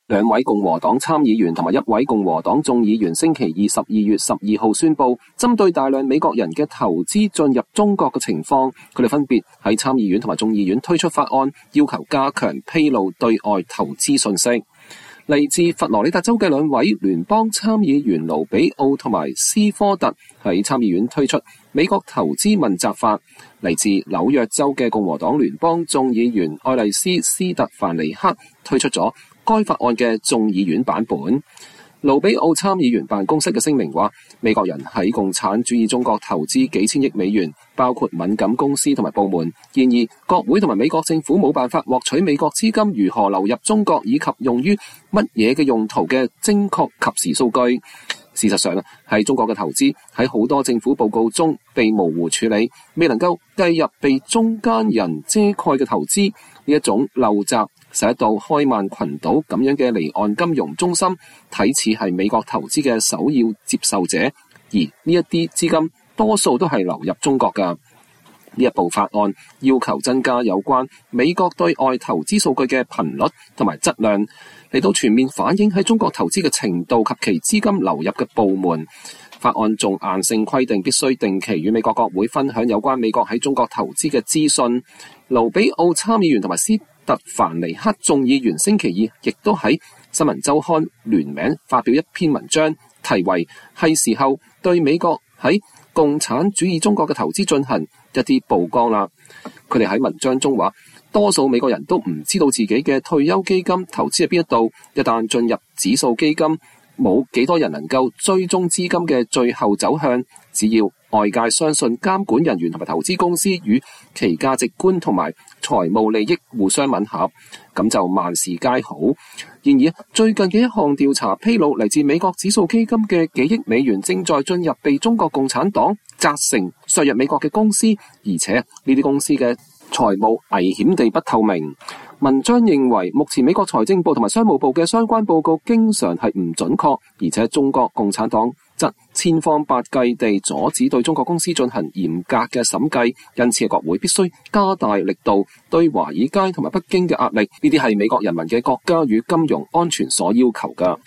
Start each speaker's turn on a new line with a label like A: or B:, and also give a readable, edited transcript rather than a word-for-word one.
A: 兩位共和黨參議員同埋一位共和黨眾議員星期二12月12號宣布，針對大量美國人嘅投資進入中國嘅情況，佢哋分別喺參議院同埋眾議院推出法案，要求加強披露對外投資信息。嚟自佛羅里達州嘅兩位聯邦參議員盧比奧同埋斯科特喺參議院推出美國投資問責法。嚟自紐約州嘅共和黨聯邦眾議員愛麗絲斯特凡尼克推出咗該法案嘅眾議院版本。盧比奧參議員辦公室嘅聲明話，美國人喺共產主義中國投資幾千億美元，包括敏感公司同埋部門。然而，國會同埋美國政府冇辦法獲取美國資金如何流入中國以及用於乜嘢嘅用途嘅精確及時數據。事實上，喺中國嘅投資喺好多政府報告中被模糊處理，未能夠計入被中間人遮蓋嘅投資。呢一種陋習使到開曼群島咁樣嘅離岸金融中心睇似係美國投資嘅首要接受者，而呢一啲資金多數都係流入中國㗎。呢一部法案要求增加有關美國對外投資數據嘅頻率同埋質量，嚟到全面反映喺中國投資嘅程度及其資金流入嘅部門。法案仲硬性規定必須定期與美國國會分享有關美國喺中國投資嘅資訊。盧比奧參議員同埋斯特凡尼克眾議員星期二亦都喺新聞週刊聯名發表一篇文章，題為係時候對美國喺共產主義中國嘅投資進行一啲曝光啦。佢哋喺文章中話，多數美國人都唔知道自己嘅退休基金投資喺邊一度，一旦進入指數基金，冇幾多人能夠追蹤資金嘅最後走向。只要外界相信監管人員同埋投資公司與其價值觀同埋財務利益互相吻合，咁就萬事皆好。然而，最近嘅一項調查披露，嚟自美國指數基金嘅幾億美元正在進入被中國共產黨責成削弱美國嘅公司，而且呢啲公司嘅財務危險地不透明。文章認為，目前美國財政部同埋商務部嘅相關報告經常係唔準確，而且中國共產黨則千方百計地阻止對中國公司進行嚴格嘅審計，因此國會必須加大力度對華爾街同埋北京嘅壓力。呢啲係美國人民嘅國家與金融安全所要求㗎。